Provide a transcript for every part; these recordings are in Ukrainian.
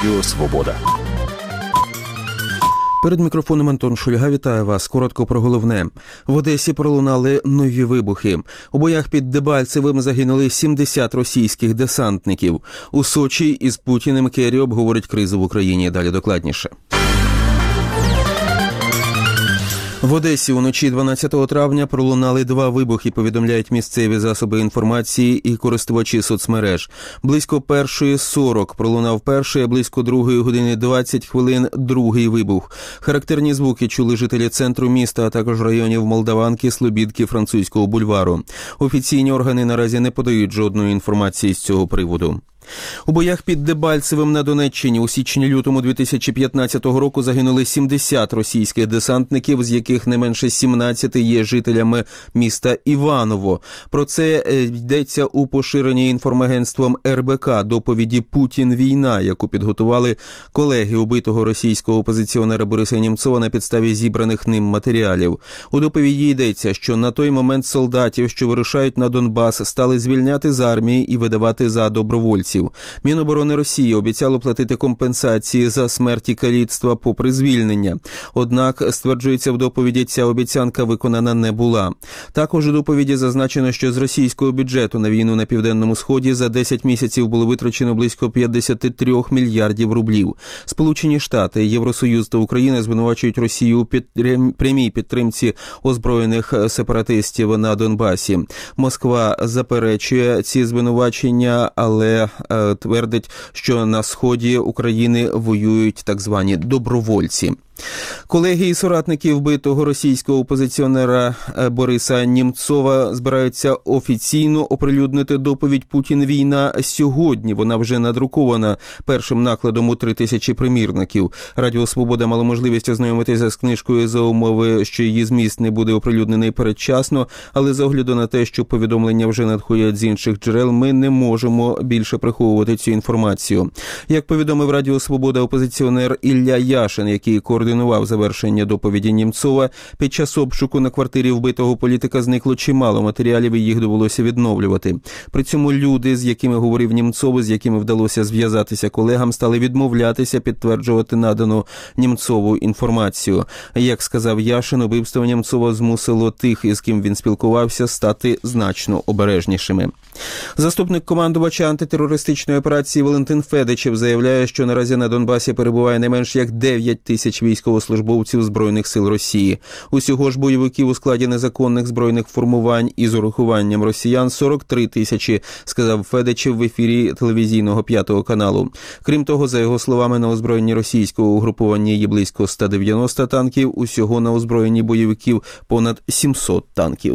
Радіо Свобода. Перед мікрофоном Антон Шульга. Вітаю вас. Коротко про головне. В Одесі пролунали нові вибухи. У боях під Дебальцевим загинули 70 російських десантників. У Сочі із Путіним Керрі обговорить кризу в Україні. Далі докладніше. В Одесі уночі 12 травня пролунали два вибухи, повідомляють місцеві засоби інформації і користувачі соцмереж. Близько 1:40 пролунав перший, а близько 2:20 другий вибух. Характерні звуки чули жителі центру міста, а також районів Молдаванки, Слобідки, Французького бульвару. Офіційні органи наразі не подають жодної інформації з цього приводу. У боях під Дебальцевим на Донеччині у січні-лютому 2015 року загинули 70 російських десантників, з яких не менше 17 є жителями міста Іваново. Про це йдеться у поширеній інформагентством РБК доповіді «Путін. Війна», яку підготували колеги убитого російського опозиціонера Бориса Нємцова на підставі зібраних ним матеріалів. У доповіді йдеться, що на той момент солдатів, що вирушають на Донбас, стали звільняти з армії і видавати за добровольців. Міноборони Росії обіцяло платити компенсації за смерть і каліцтва попри звільнення. Однак, стверджується в доповіді, ця обіцянка виконана не була. Також у доповіді зазначено, що з російського бюджету на війну на Південному Сході за 10 місяців було витрачено близько 53 мільярдів рублів. Сполучені Штати, Євросоюз та Україна звинувачують Росію у прямій підтримці озброєних сепаратистів на Донбасі. Москва заперечує ці звинувачення, але твердить, що на сході України воюють так звані добровольці. Колеги і соратники вбитого російського опозиціонера Бориса Нємцова збираються офіційно оприлюднити доповідь «Путін. Війна» сьогодні. Вона вже надрукована першим накладом у 3000 примірників. Радіо Свобода мало можливість ознайомитися з книжкою за умови, що її зміст не буде оприлюднений передчасно, але з огляду на те, що повідомлення вже надходять з інших джерел, ми не можемо більше приховувати цю інформацію. Як повідомив Радіо Свобода опозиціонер Ілля Яшин, який координував завершення доповіді Нємцова, під час обшуку на квартирі вбитого політика зникло чимало матеріалів і їх довелося відновлювати. При цьому люди, з якими говорив Нємцов, з якими вдалося зв'язатися колегам, стали відмовлятися підтверджувати надану Нємцову інформацію. Як сказав Яшин, убивство Нємцова змусило тих, із ким він спілкувався, стати значно обережнішими. Заступник командувача антитерористичної операції Валентин Федичев заявляє, що наразі на Донбасі перебуває не менш як 9 тисяч військовослужбовців Збройних сил Росії. Усього ж бойовиків у складі незаконних збройних формувань із урахуванням росіян 43 тисячі, сказав Федичев в ефірі телевізійного 5 каналу. Крім того, за його словами, на озброєнні російського угрупування є близько 190 танків, усього на озброєнні бойовиків понад 700 танків.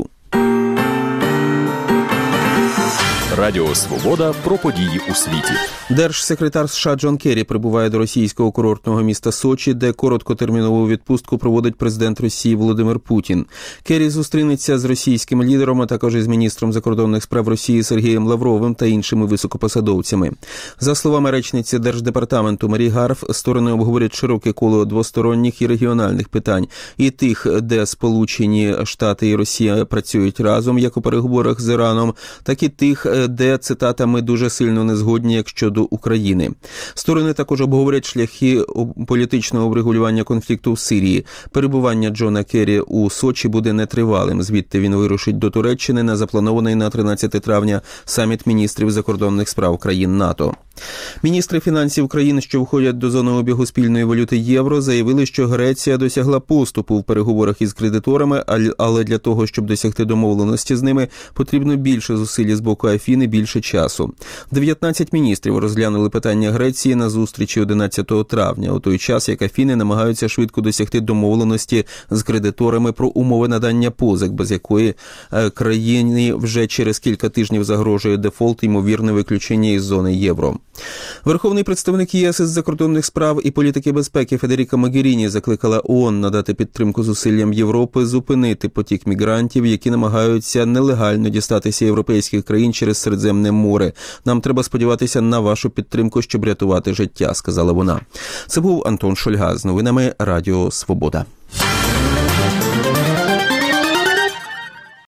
Радіо Свобода про події у світі. Держсекретар США Джон Керрі прибуває до російського курортного міста Сочі, де короткотермінову відпустку проводить президент Росії Володимир Путін. Керрі зустрінеться з російським лідером, а також із міністром закордонних справ Росії Сергієм Лавровим та іншими високопосадовцями. За словами речниці Держдепартаменту Марі Гарф, сторони обговорять широке коло двосторонніх і регіональних питань. І тих, де Сполучені Штати і Росія працюють разом, як у переговорах з Іраном, так і тих, де, цитата, «ми дуже сильно не згодні, як щодо України». Сторони також обговорять шляхи політичного врегулювання конфлікту в Сирії. Перебування Джона Керрі у Сочі буде нетривалим. Звідти він вирушить до Туреччини на запланований на 13 травня саміт міністрів закордонних справ країн НАТО. Міністри фінансів країн, що входять до зони обігу спільної валюти євро, заявили, що Греція досягла поступу в переговорах із кредиторами, але для того, щоб досягти домовленості з ними, потрібно більше зусиль з боку Афіни, більше часу. 19 міністрів розглянули питання Греції на зустрічі 11 травня, у той час, як Афіни намагаються швидко досягти домовленості з кредиторами про умови надання позик, без якої країні вже через кілька тижнів загрожує дефолт і ймовірне виключення із зони євро. Верховний представник ЄС із закордонних справ і політики безпеки Федеріка Могеріні закликала ООН надати підтримку зусиллям Європи зупинити потік мігрантів, які намагаються нелегально дістатися європейських країн через Середземне море. Нам треба сподіватися на вашу підтримку, щоб рятувати життя, сказала вона. Це був Антон Шульга з новинами Радіо Свобода.